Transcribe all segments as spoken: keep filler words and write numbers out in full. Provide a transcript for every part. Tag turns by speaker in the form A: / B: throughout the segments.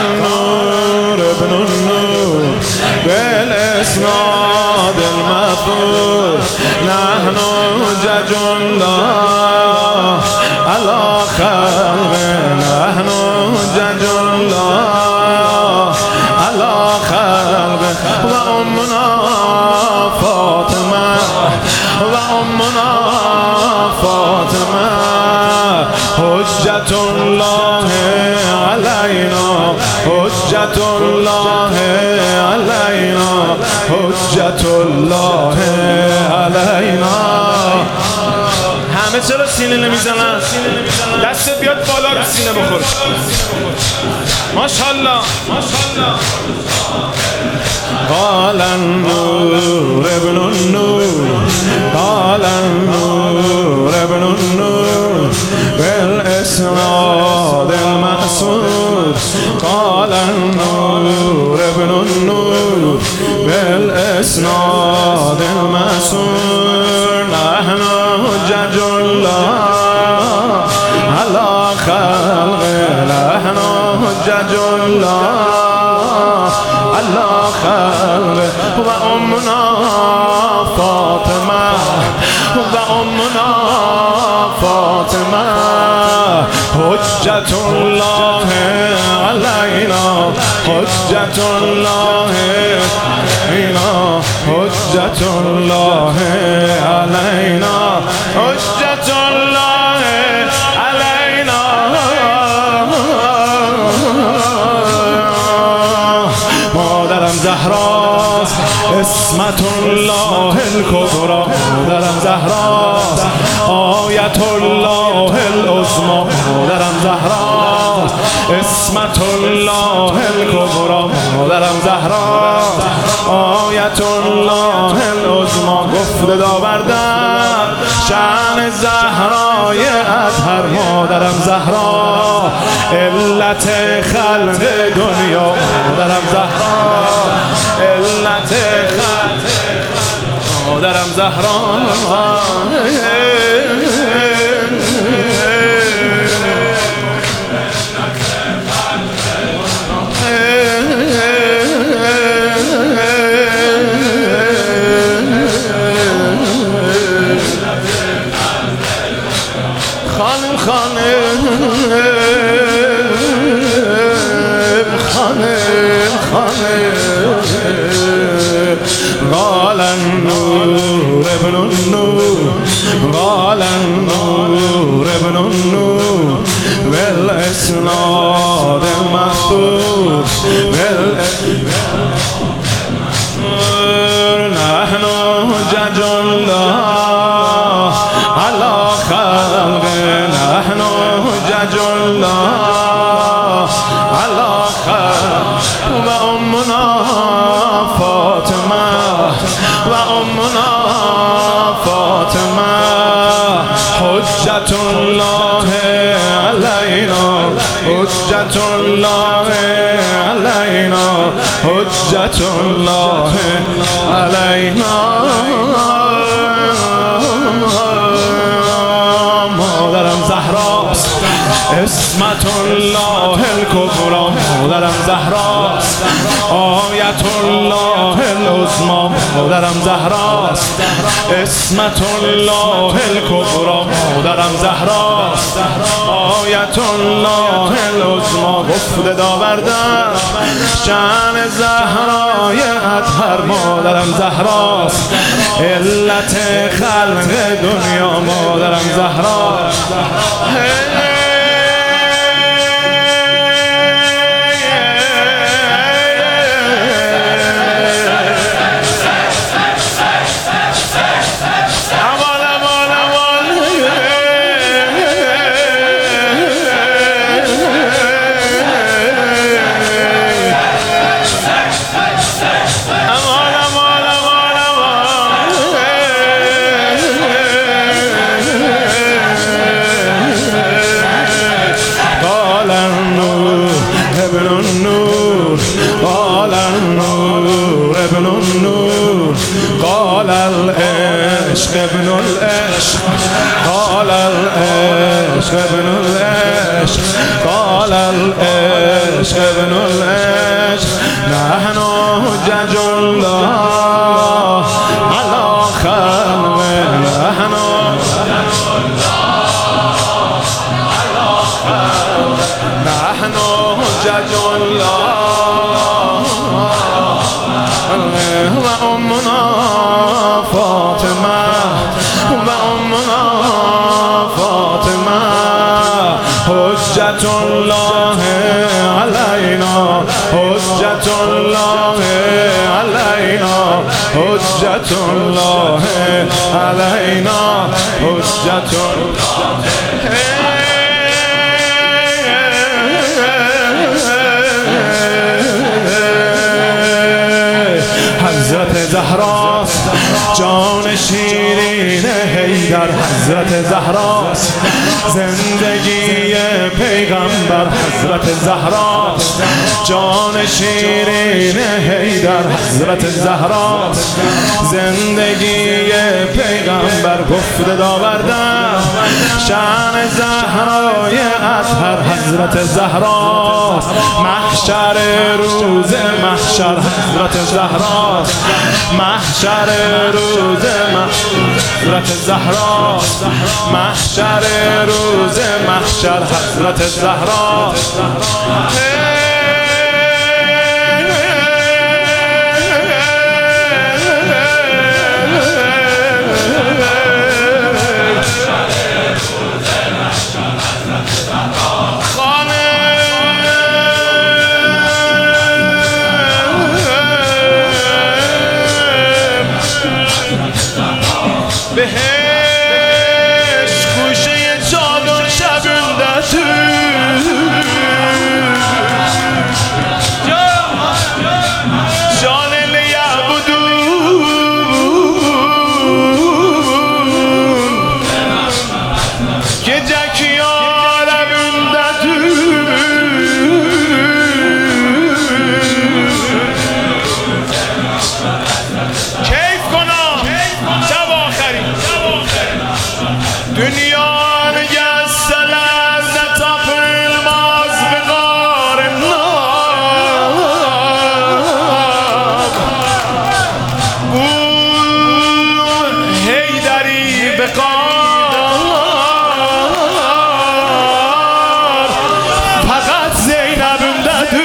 A: النور ابن النور بالإسناد المفروض نحن حجج الله على خلقه نحن حجج الله على خلقه وأمنا فاطمة وأمنا فاطمة حجة الله علينا حجة الله علينا حجة الله علينا. همه چرا سینه نمیزنن؟ دست بیاد بالا رو سینه بخور. ماشاءالله ماشاءالله. قال النور ابن النور قال النور ابن النور بالإسناد المأسود قال النور ابن النور بالإسناد المأسود نحن حجج الله على خلقه نحن حجج الله على خلقه وأمنا فاطمة وأمنا فاطمة حجة الله علينا حجة الله علينا حجة الله علينا حجة الله علينا. مادرم زهراست اسمت الله الکبری مادرم زهراست آیت الله العظمی مادرم زهراست اسمت الله الکبری مادرم زهراست آیت الله العظمی. گفته داوردم شأن زهرای اطهر مادرم زهرا علت خلق دنیا مادرم زهرا علت خلق مادرم زهرا. خانم خانم خانم خانم قال النور ابن النور قال النور ابن النور بالإسناد المخطوط نحن حجج الله على خلقه نحن حجج الله على خلقه وأمنا فاطمة وأمنا فاطمة حجة الله علينا حجة الله علينا حجة الله علينا. مادرم زهراست اسمت الله الکبری مادرم زهراست آیت الله العظمی مادرم زهراست اسمت الله الکبری مادرم زهراست آیت الله العظمی. گفته داوردم شأن زهرای اطهر مادرم زهراست علت خلق دنیا مادرم زهراست. ابن النور قال العشق ابن العشق قال العشق ابن العشق قال العشق العشق ابن العشق نحن حجج الله على خلقه نحن نحن حجج الله وأمنا فاطمة وأمنا فاطمة حجة الله علينا حجة الله علينا حجة الله علينا حجة الله حضرت زهراست جان شیرین حیدر حضرت زهراست زندگی پیغمبر حضرت زهراست جان شیرین حیدر حضرت زهراست زندگی پیغمبر گفت داوردم شأن زهرای اطهر حضرت زهراست محشر روز محشر حضرت زهراست محشر روز حضرت زهراست محشر روز محشر حضرت زهراست بهش گوشه چادر شبونده تو جان لیعبدون که جکیا ربونده تو کیف کنم شب آخری دنیا نگسل از نتاپ الماز به غار ناب بود حیدری به غار فقط زینب انددو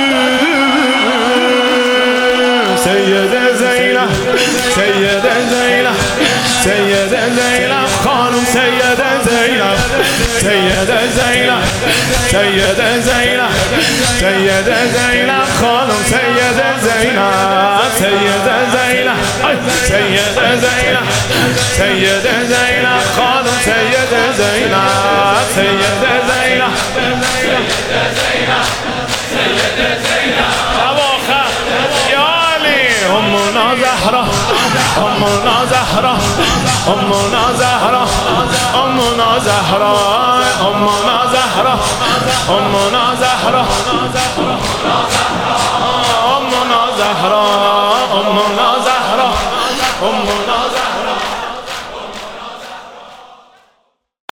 A: سید زینب سید زینب سید زینب خانم سید زینب سید زینب سید زینب سید زینب خانم سید زینب سید زینب سید زینب سید زینب خانم سید زینب سید زینب سید زینب شباخر یالی امنا زهرا امنا زهرا امنا زهرا امنا زهرا امنا زهرا امنا زهرا امنا زهرا امنا